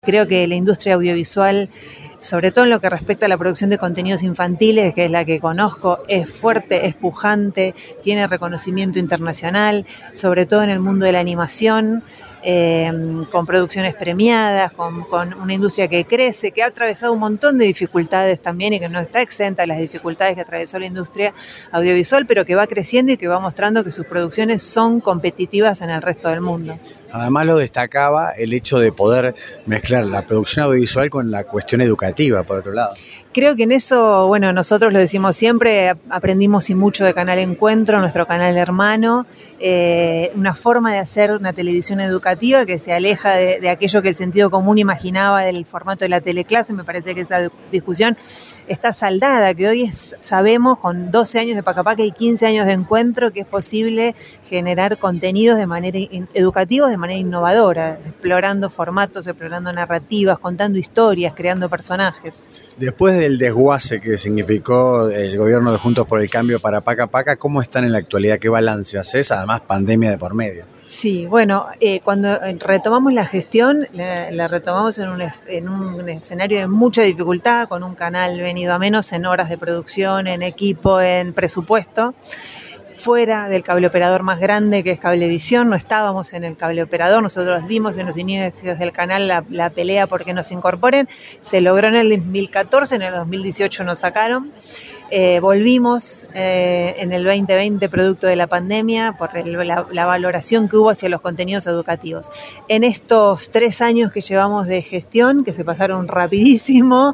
Creo que la industria audiovisual, sobre todo en lo que respecta a la producción de contenidos infantiles, que es la que conozco, es fuerte, es pujante, tiene reconocimiento internacional, sobre todo en el mundo de la animación, con producciones premiadas, con una industria que crece, que ha atravesado un montón de dificultades también y que no está exenta de las dificultades que atravesó la industria audiovisual, pero que va creciendo y que va mostrando que sus producciones son competitivas en el resto del mundo. Además lo destacaba el hecho de poder mezclar la producción audiovisual con la cuestión educativa, por otro lado. Creo que en eso, bueno, nosotros lo decimos siempre, aprendimos y mucho de Canal Encuentro, nuestro canal hermano, una forma de hacer una televisión educativa que se aleja de aquello que el sentido común imaginaba del formato de la teleclase. Me parece que esa discusión está saldada, que hoy sabemos con 12 años de Pacapaca y 15 años de Encuentro que es posible generar contenidos de manera educativos, de manera innovadora, explorando formatos, explorando narrativas, contando historias, creando personajes. Después del desguace que significó el gobierno de Juntos por el Cambio para Pacapaca, ¿cómo están en la actualidad? ¿Qué balance haces? Además, pandemia de por medio. Sí, bueno, cuando retomamos la gestión, la retomamos en un escenario de mucha dificultad, con un canal venido a menos en horas de producción, en equipo, en presupuesto, fuera del cableoperador más grande que es Cablevisión. No estábamos en el cableoperador, nosotros dimos en los inicios del canal la pelea porque nos incorporen, se logró en el 2014, en el 2018 nos sacaron. Volvimos en el 2020 producto de la pandemia por la valoración que hubo hacia los contenidos educativos. En estos 3 años que llevamos de gestión, que se pasaron rapidísimo,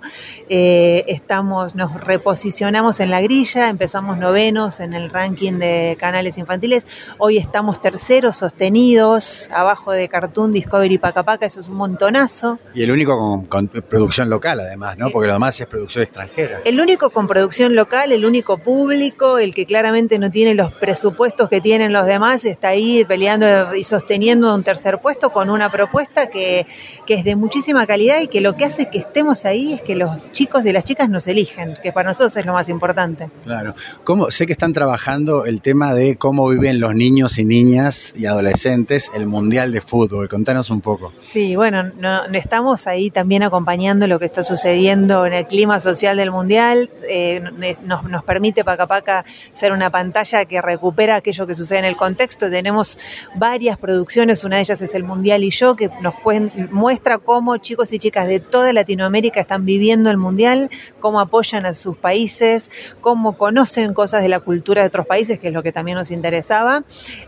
nos reposicionamos en la grilla, empezamos 9º en el ranking de canales infantiles, hoy estamos 3º sostenidos, abajo de Cartoon, Discovery y Pacapaca, eso es un montonazo. Y el único con producción local además, ¿no? Porque lo demás es producción extranjera. El único con producción local, el único público, el que claramente no tiene los presupuestos que tienen los demás, está ahí peleando y sosteniendo un tercer puesto con una propuesta que es de muchísima calidad y que lo que hace que estemos ahí es que los chicos y las chicas nos eligen, que para nosotros es lo más importante. Claro. Sé que están trabajando el tema de cómo viven los niños y niñas y adolescentes el Mundial de Fútbol. Contanos un poco. Sí, bueno, estamos ahí también acompañando lo que está sucediendo en el clima social del Mundial. Nos permite Pacapaca ser una pantalla que recupera aquello que sucede en el contexto. Tenemos varias producciones, una de ellas es El Mundial y Yo, que nos muestra cómo chicos y chicas de toda Latinoamérica están viviendo el Mundial, cómo apoyan a sus países, cómo conocen cosas de la cultura de otros países, que es lo que también nos interesaba.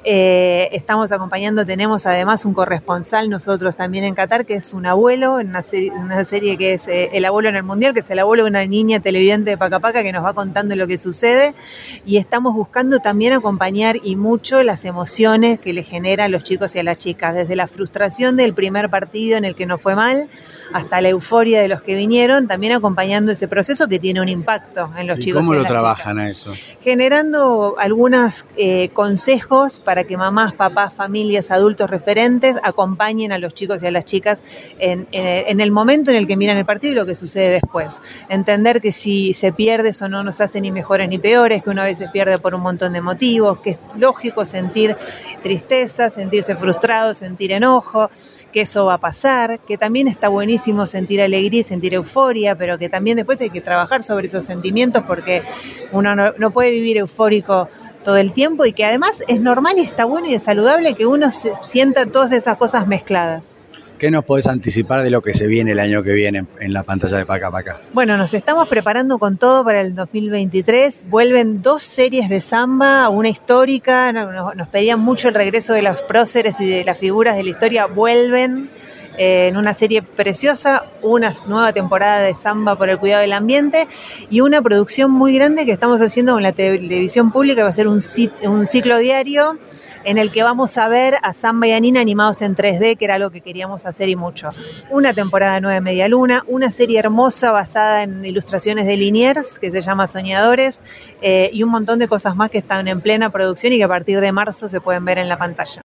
Estamos acompañando, tenemos además un corresponsal nosotros también en Qatar, que es un abuelo, en una serie que es El Abuelo en el Mundial, que es el abuelo de una niña televidente de Pacapaca que nos va contando lo que sucede, y estamos buscando también acompañar y mucho las emociones que le generan a los chicos y a las chicas, desde la frustración del primer partido en el que nos fue mal, hasta la euforia de los que vinieron, también acompañando ese proceso que tiene un impacto en los chicos y ¿Cómo en lo las trabajan chicas. a eso? Generando algunos consejos para que mamás, papás, familias, adultos referentes acompañen a los chicos y a las chicas en el momento en el que miran el partido y lo que sucede después. Entender que si se pierde eso no nos hace ni mejores ni peores, que uno a veces pierde por un montón de motivos, que es lógico sentir tristeza, sentirse frustrado, sentir enojo, que eso va a pasar, que también está buenísimo sentir alegría y sentir euforia, pero que también después hay que trabajar sobre esos sentimientos porque uno no puede vivir eufórico todo el tiempo y que además es normal y está bueno y es saludable que uno sienta todas esas cosas mezcladas. ¿Qué nos podés anticipar de lo que se viene el año que viene en la pantalla de Pacapaca? Bueno, nos estamos preparando con todo para el 2023. Vuelven 2 series de samba, una histórica. Nos pedían mucho el regreso de los próceres y de las figuras de la historia. Vuelven en una serie preciosa, una nueva temporada de samba por el cuidado del ambiente y una producción muy grande que estamos haciendo con la televisión pública. Va a ser un ciclo diario en el que vamos a ver a Samba y a Nina animados en 3D, que era algo que queríamos hacer y mucho. Una temporada de 9 Media Luna, una serie hermosa basada en ilustraciones de Liniers, que se llama Soñadores, y un montón de cosas más que están en plena producción y que a partir de marzo se pueden ver en la pantalla.